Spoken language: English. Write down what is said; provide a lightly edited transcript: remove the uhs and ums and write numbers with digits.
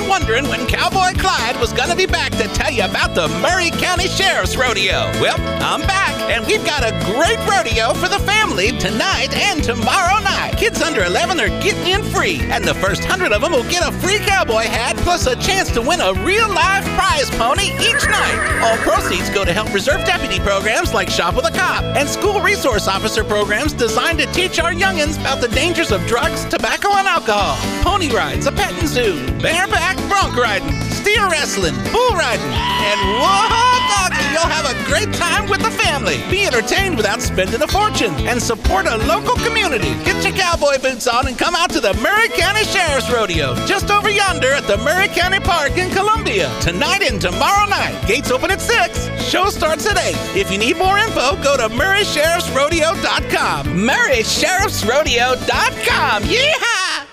wondering when Cowboy Clyde was going to be back to tell you about the Maury County Sheriff's Rodeo. Well, I'm back, and we've got a great rodeo for the family tonight and tomorrow night. Kids under 11 are getting in free, and the first 100 of them will get a free cowboy hat plus a chance to win a real-life prize pony each night. All proceeds go to help reserve deputy programs like Shop with a Cop and school resource officer programs designed to teach our youngins about the dangers of drugs, tobacco, and alcohol. Pony rides, a petting zoo, bareback bronc riding, steer wrestling, bull riding, and whoa, doggy, you'll have a great time with the family. Be entertained without spending a fortune and support a local community. Get your cowboy boots on and come out to the Maury County Sheriff's Rodeo, just over yonder at the Maury County Park in Columbia, tonight and tomorrow night. Gates open at 6. Show starts at 8. If you need more info, go to MaurySheriffsRodeo.com. MaurySheriffsRodeo.com. Yeehaw!